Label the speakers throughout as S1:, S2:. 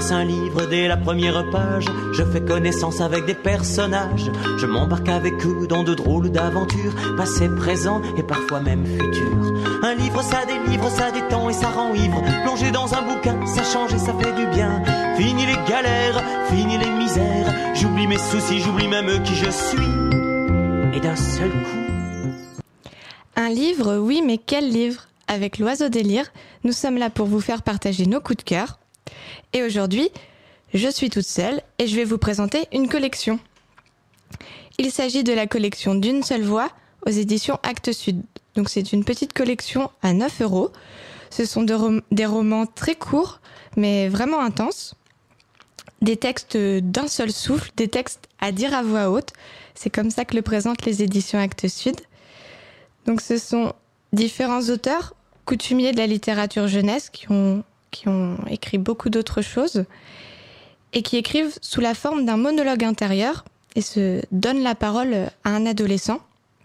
S1: commence un livre dès la première page. Je fais connaissance avec des personnages. Je m'embarque avec eux dans de drôles d'aventures, passé, présent et parfois même futur. Un livre ça délivre, ça détend et ça rend ivre. Plonger dans un bouquin, ça change et ça fait du bien. Fini les galères, fini les misères. J'oublie mes soucis, j'oublie même qui je suis. Et d'un seul coup...
S2: Un livre, oui, mais quel livre ? Avec l'Oiseau des Lyres, nous sommes là pour vous faire partager nos coups de cœur. Et aujourd'hui, je suis toute seule et je vais vous présenter une collection. Il s'agit de la collection D'une seule voix aux éditions Actes Sud. Donc c'est une petite collection à 9 €. Ce sont des romans très courts, mais vraiment intenses. Des textes d'un seul souffle, des textes à dire à voix haute. C'est comme ça que le présentent les éditions Actes Sud. Donc ce sont différents auteurs coutumiers de la littérature jeunesse qui ont écrit beaucoup d'autres choses et qui écrivent sous la forme d'un monologue intérieur et se donnent la parole à un adolescent.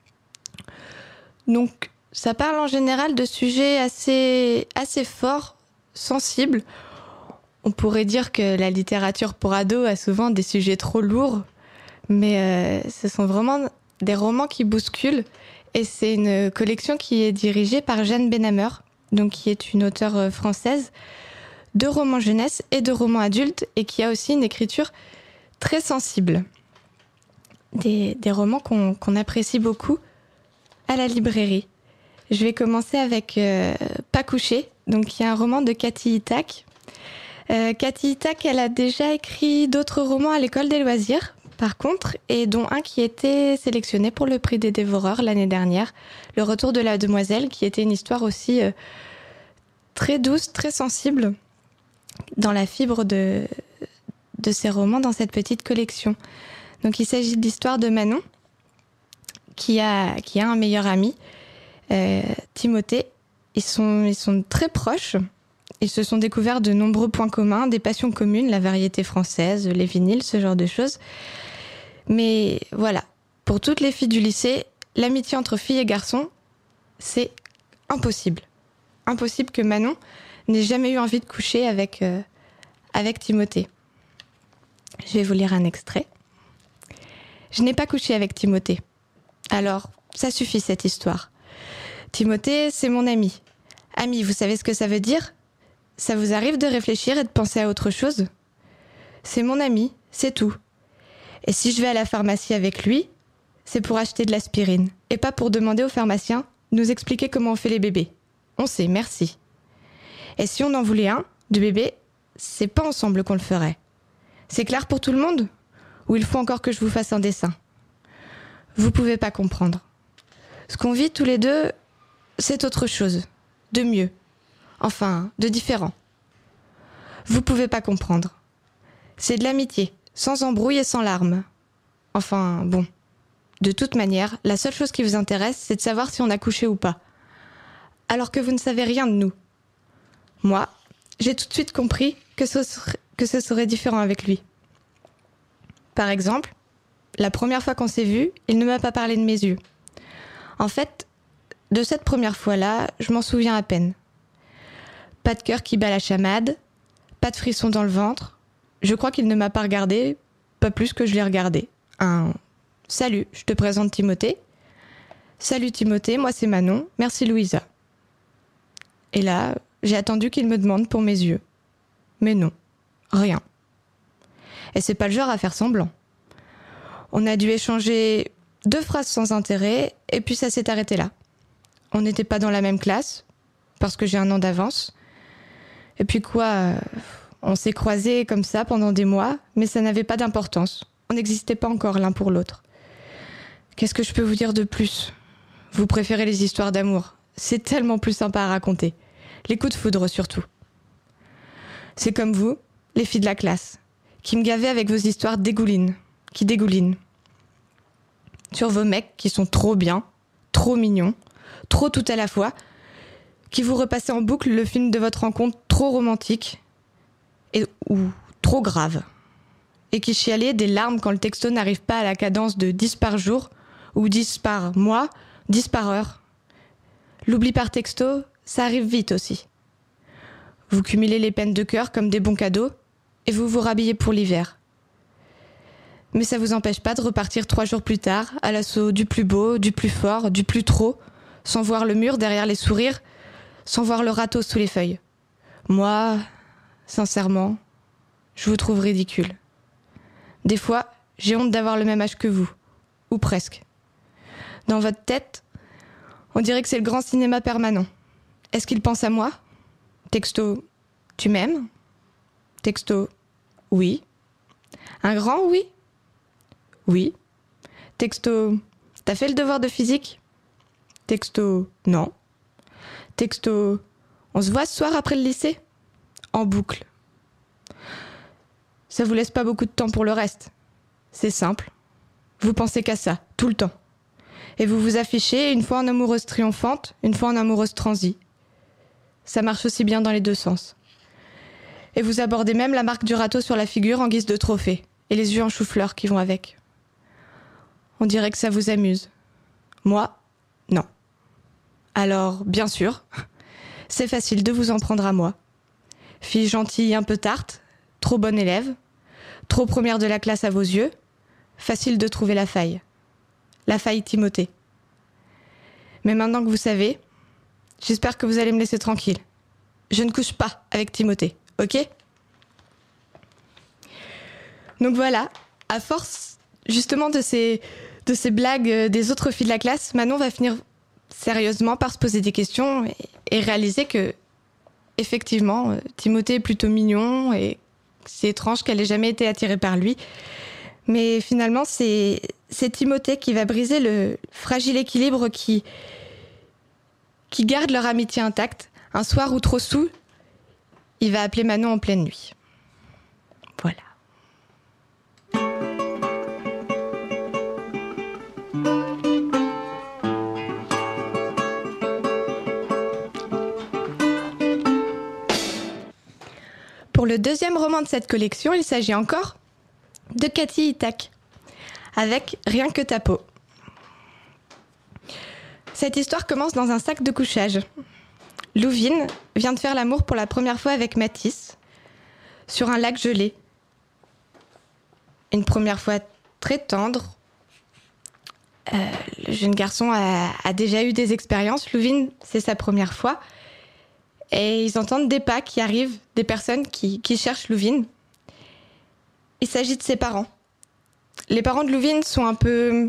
S2: Donc ça parle en général de sujets assez forts, sensibles. On pourrait dire que la littérature pour ados a souvent des sujets trop lourds, mais ce sont vraiment des romans qui bousculent. Et c'est une collection qui est dirigée par Jeanne Benhammer, donc qui est une auteure française de romans jeunesse et de romans adultes, et qui a aussi une écriture très sensible. Des romans qu'on apprécie beaucoup à la librairie. Je vais commencer avec Pas couché, donc qui est un roman de Cathy Hittack. Cathy Hittack, elle a déjà écrit d'autres romans à l'école des loisirs, par contre, et dont un qui était sélectionné pour le prix des dévoreurs l'année dernière, Le retour de la demoiselle, qui était une histoire aussi très douce, très sensible, dans la fibre de ces romans, dans cette petite collection. Donc il s'agit de l'histoire de Manon, qui a un meilleur ami, Timothée. Ils sont très proches. Ils se sont découverts de nombreux points communs, des passions communes, la variété française, les vinyles, ce genre de choses. Mais voilà, pour toutes les filles du lycée, l'amitié entre filles et garçons, c'est impossible. Impossible que Manon n'ait jamais eu envie de coucher avec Timothée. Je vais vous lire un extrait. Je n'ai pas couché avec Timothée. Alors, ça suffit cette histoire. Timothée, c'est mon ami. Ami, vous savez ce que ça veut dire ? Ça vous arrive de réfléchir et de penser à autre chose ? C'est mon ami, c'est tout. Et si je vais à la pharmacie avec lui, c'est pour acheter de l'aspirine, et pas pour demander au pharmacien de nous expliquer comment on fait les bébés. On sait, merci. Et si on en voulait un, de bébé, c'est pas ensemble qu'on le ferait. C'est clair pour tout le monde ? Ou il faut encore que je vous fasse un dessin ? Vous pouvez pas comprendre. Ce qu'on vit tous les deux, c'est autre chose, de mieux. Enfin, de différent. Vous pouvez pas comprendre. C'est de l'amitié, sans embrouille et sans larmes. Enfin, bon. De toute manière, la seule chose qui vous intéresse, c'est de savoir si on a couché ou pas. Alors que vous ne savez rien de nous. Moi, j'ai tout de suite compris que ce serait différent avec lui. Par exemple, la première fois qu'on s'est vus, il ne m'a pas parlé de mes yeux. En fait, de cette première fois-là, je m'en souviens à peine. Pas de cœur qui bat la chamade, pas de frisson dans le ventre. Je crois qu'il ne m'a pas regardé, pas plus que je l'ai regardé. Un « Salut, je te présente Timothée. Salut Timothée, moi c'est Manon, merci Louisa. » Et là, j'ai attendu qu'il me demande pour mes yeux. Mais non, rien. Et c'est pas le genre à faire semblant. On a dû échanger 2 phrases sans intérêt, et puis ça s'est arrêté là. On n'était pas dans la même classe, parce que j'ai 1 an d'avance. Et puis quoi, on s'est croisés comme ça pendant des mois, mais ça n'avait pas d'importance. On n'existait pas encore l'un pour l'autre. Qu'est-ce que je peux vous dire de plus ? Vous préférez les histoires d'amour. C'est tellement plus sympa à raconter. Les coups de foudre surtout. C'est comme vous, les filles de la classe, qui me gavez avec vos histoires qui dégoulinent. Sur vos mecs qui sont trop bien, trop mignons, trop tout à la fois, qui vous repassez en boucle le film de votre rencontre trop romantique ou trop grave, et qui chialez des larmes quand le texto n'arrive pas à la cadence de 10 par jour, ou 10 par mois, 10 par heure. L'oubli par texto, ça arrive vite aussi. Vous cumulez les peines de cœur comme des bons cadeaux, et vous vous rhabillez pour l'hiver. Mais ça vous empêche pas de repartir 3 jours plus tard, à l'assaut du plus beau, du plus fort, du plus trop, sans voir le mur derrière les sourires, sans voir le râteau sous les feuilles. Moi, sincèrement, je vous trouve ridicule. Des fois, j'ai honte d'avoir le même âge que vous, ou presque. Dans votre tête, on dirait que c'est le grand cinéma permanent. Est-ce qu'il pense à moi ? Texto, tu m'aimes ? Texto, oui. Un grand oui ? Oui. Texto, t'as fait le devoir de physique ? Texto, non. Texto, on se voit ce soir après le lycée ? En boucle. Ça vous laisse pas beaucoup de temps pour le reste. C'est simple. Vous pensez qu'à ça, tout le temps. Et vous vous affichez une fois en amoureuse triomphante, une fois en amoureuse transie. Ça marche aussi bien dans les deux sens. Et vous abordez même la marque du râteau sur la figure en guise de trophée, et les yeux en chou-fleur qui vont avec. On dirait que ça vous amuse. Moi, non. Alors, bien sûr, c'est facile de vous en prendre à moi. Fille gentille un peu tarte, trop bonne élève, trop première de la classe à vos yeux, facile de trouver la faille. La faille Timothée. Mais maintenant que vous savez, j'espère que vous allez me laisser tranquille. Je ne couche pas avec Timothée, ok ? Donc voilà, à force justement de ces blagues des autres filles de la classe, Manon va finir sérieusement par se poser des questions et réaliser que, effectivement, Timothée est plutôt mignon et c'est étrange qu'elle ait jamais été attirée par lui. Mais finalement, c'est Timothée qui va briser le fragile équilibre qui garde leur amitié intacte. Un soir où trop saoul, il va appeler Manon en pleine nuit. Voilà. Pour le deuxième roman de cette collection, il s'agit encore de Cathy Itac, avec Rien que ta peau. Cette histoire commence dans un sac de couchage. Louvine vient de faire l'amour pour la première fois avec Mathis, sur un lac gelé. Une première fois très tendre. Le jeune garçon a déjà eu des expériences. Louvine, c'est sa première fois. Et ils entendent des pas qui arrivent, des personnes qui cherchent Louvine. Il s'agit de ses parents. Les parents de Louvine sont un peu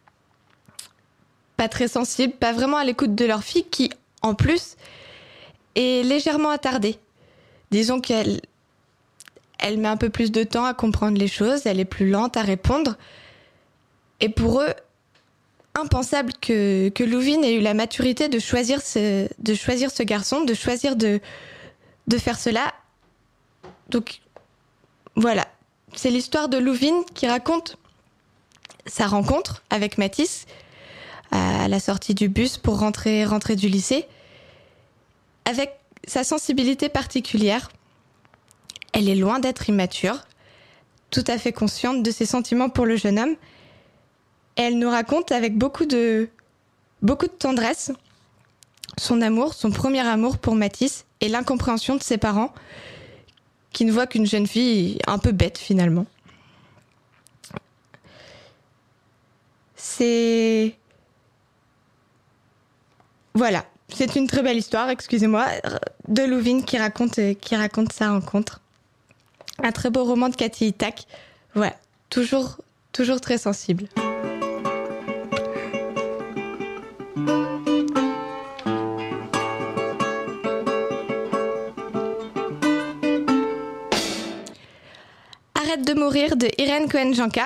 S2: pas très sensibles, pas vraiment à l'écoute de leur fille qui, en plus, est légèrement attardée. Disons qu'elle met un peu plus de temps à comprendre les choses, elle est plus lente à répondre. Et pour eux, impensable que Louvine ait eu la maturité de choisir ce garçon, de choisir de faire cela. Donc, voilà. C'est l'histoire de Louvine qui raconte sa rencontre avec Mathis à la sortie du bus pour rentrer du lycée, avec sa sensibilité particulière. Elle est loin d'être immature, tout à fait consciente de ses sentiments pour le jeune homme. Et elle nous raconte avec beaucoup de tendresse son amour, son premier amour pour Mathis et l'incompréhension de ses parents qui ne voient qu'une jeune fille un peu bête finalement. Voilà, c'est une très belle histoire, excusez-moi, de Louvine qui raconte sa rencontre. Un très beau roman de Cathy Itac. Voilà, toujours très sensible. Arrête de mourir de Irène Cohen-Janka,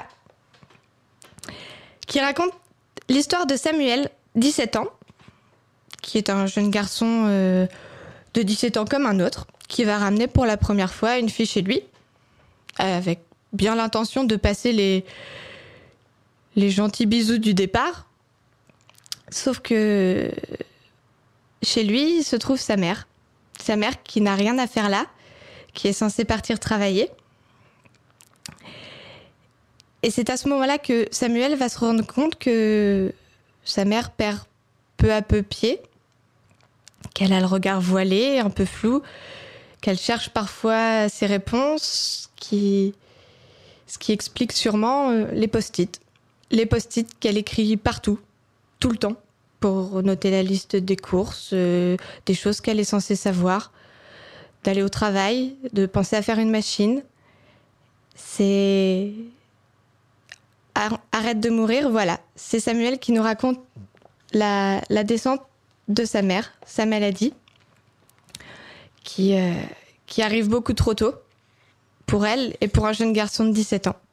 S2: qui raconte l'histoire de Samuel, 17 ans, qui est un jeune garçon de 17 ans comme un autre, qui va ramener pour la première fois une fille chez lui, avec bien l'intention de passer les gentils bisous du départ. Sauf que chez lui se trouve sa mère qui n'a rien à faire là, qui est censée partir travailler. Et c'est à ce moment-là que Samuel va se rendre compte que sa mère perd peu à peu pied, qu'elle a le regard voilé, un peu flou, qu'elle cherche parfois ses réponses, ce qui explique sûrement les post-it. Les post-it qu'elle écrit partout, tout le temps, pour noter la liste des courses, des choses qu'elle est censée savoir, d'aller au travail, de penser à faire une machine. C'est... Arrête de mourir, voilà. C'est Samuel qui nous raconte la descente de sa mère, sa maladie, qui arrive beaucoup trop tôt pour elle et pour un jeune garçon de 17 ans.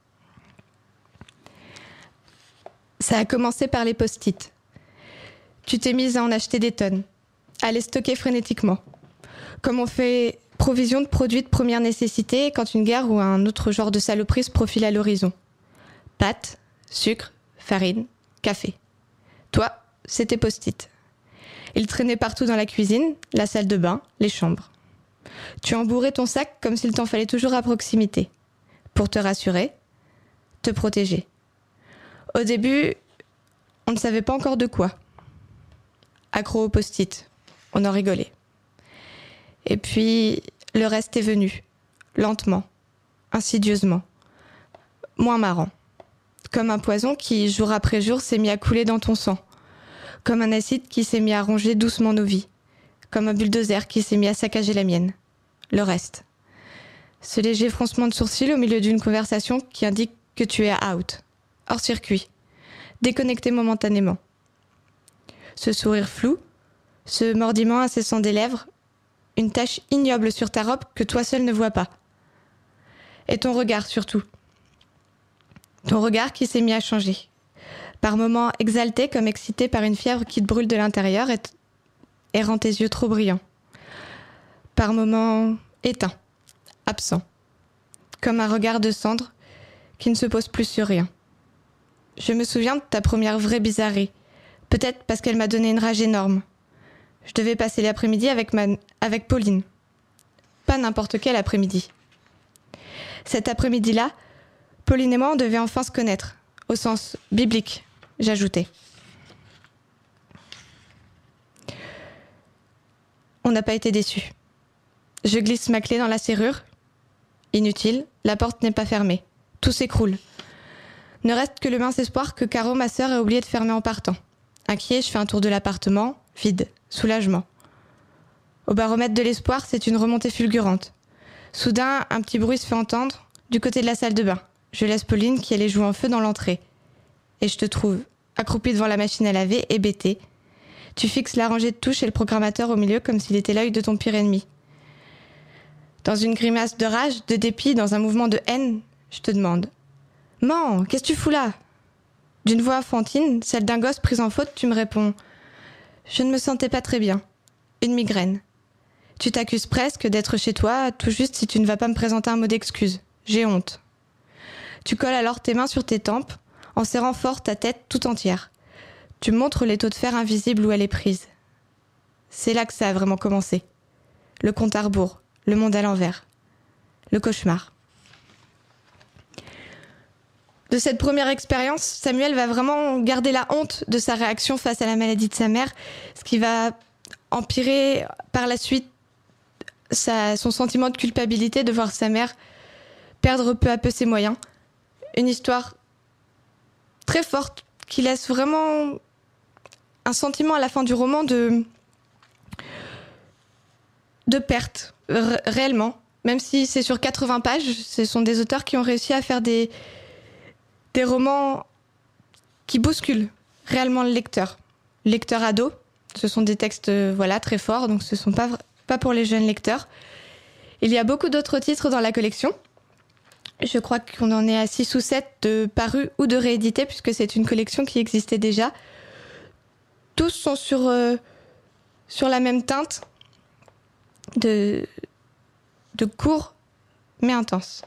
S2: Ça a commencé par les post-it. Tu t'es mise à en acheter des tonnes, à les stocker frénétiquement. Comme on fait provision de produits de première nécessité quand une guerre ou un autre genre de saloperie se profile à l'horizon. Pâtes, sucre, farine, café. Toi, c'était post-it. Ils traînaient partout dans la cuisine, la salle de bain, les chambres. Tu embourrais ton sac comme s'il t'en fallait toujours à proximité. Pour te rassurer, te protéger. Au début, on ne savait pas encore de quoi. Accro au post-it, on en rigolait. Et puis, le reste est venu, lentement, insidieusement, moins marrant. Comme un poison qui, jour après jour, s'est mis à couler dans ton sang. Comme un acide qui s'est mis à ronger doucement nos vies. Comme un bulldozer qui s'est mis à saccager la mienne. Le reste. Ce léger froncement de sourcils au milieu d'une conversation qui indique que tu es out, hors circuit, déconnecté momentanément. Ce sourire flou, ce mordiment incessant des lèvres, une tache ignoble sur ta robe que toi seul ne vois pas. Et ton regard surtout. Ton regard qui s'est mis à changer. Par moments exalté comme excité par une fièvre qui te brûle de l'intérieur et rend tes yeux trop brillants. Par moments éteint, absent. Comme un regard de cendre qui ne se pose plus sur rien. Je me souviens de ta première vraie bizarrerie. Peut-être parce qu'elle m'a donné une rage énorme. Je devais passer l'après-midi avec Pauline. Pas n'importe quel après-midi. Cet après-midi-là, Pauline et moi, on devait enfin se connaître, au sens biblique, j'ajoutais. On n'a pas été déçus. Je glisse ma clé dans la serrure. Inutile, la porte n'est pas fermée. Tout s'écroule. Ne reste que le mince espoir que Caro, ma sœur, a oublié de fermer en partant. Inquiet, je fais un tour de l'appartement, vide, soulagement. Au baromètre de l'espoir, c'est une remontée fulgurante. Soudain, un petit bruit se fait entendre du côté de la salle de bain. Je laisse Pauline qui a les joues en feu dans l'entrée. Et je te trouve, accroupie devant la machine à laver, hébétée. Tu fixes la rangée de touches et le programmateur au milieu comme s'il était l'œil de ton pire ennemi. Dans une grimace de rage, de dépit, dans un mouvement de haine, je te demande « Man, qu'est-ce que tu fous là ?» D'une voix enfantine, celle d'un gosse pris en faute, tu me réponds « Je ne me sentais pas très bien. Une migraine. » Tu t'accuses presque d'être chez toi, tout juste si tu ne vas pas me présenter un mot d'excuse. J'ai honte. Tu colles alors tes mains sur tes tempes, en serrant fort ta tête tout entière. Tu montres l'étau de fer invisible où elle est prise. C'est là que ça a vraiment commencé. Le compte à rebours, le monde à l'envers. Le cauchemar. De cette première expérience, Samuel va vraiment garder la honte de sa réaction face à la maladie de sa mère, ce qui va empirer par la suite son sentiment de culpabilité de voir sa mère perdre peu à peu ses moyens. Une histoire très forte qui laisse vraiment un sentiment à la fin du roman de perte, réellement. Même si c'est sur 80 pages, ce sont des auteurs qui ont réussi à faire des romans qui bousculent réellement le lecteur. Lecteur ado, ce sont des textes très forts, donc ce ne sont pas pour les jeunes lecteurs. Il y a beaucoup d'autres titres dans la collection. Je crois qu'on en est à 6 ou 7 de parus ou de réédités, puisque c'est une collection qui existait déjà. Tous sont sur la même teinte de court mais intense.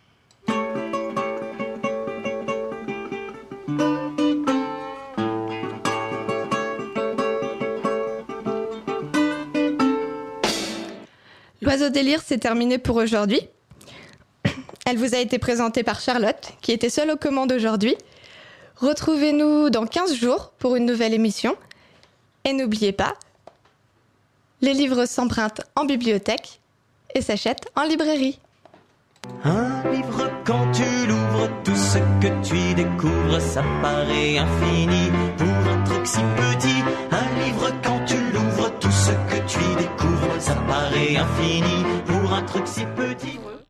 S2: L'Oiseau délire, c'est terminé pour aujourd'hui. Elle vous a été présentée par Charlotte, qui était seule aux commandes aujourd'hui. Retrouvez-nous dans 15 jours pour une nouvelle émission. Et n'oubliez pas, les livres s'empruntent en bibliothèque et s'achète en librairie.
S1: Un livre quand tu l'ouvres, tout ce que tu y découvres, ça paraît infini pour un truc si petit. Un livre quand tu l'ouvres, tout ce que tu y découvres, ça paraît infini pour un truc si petit.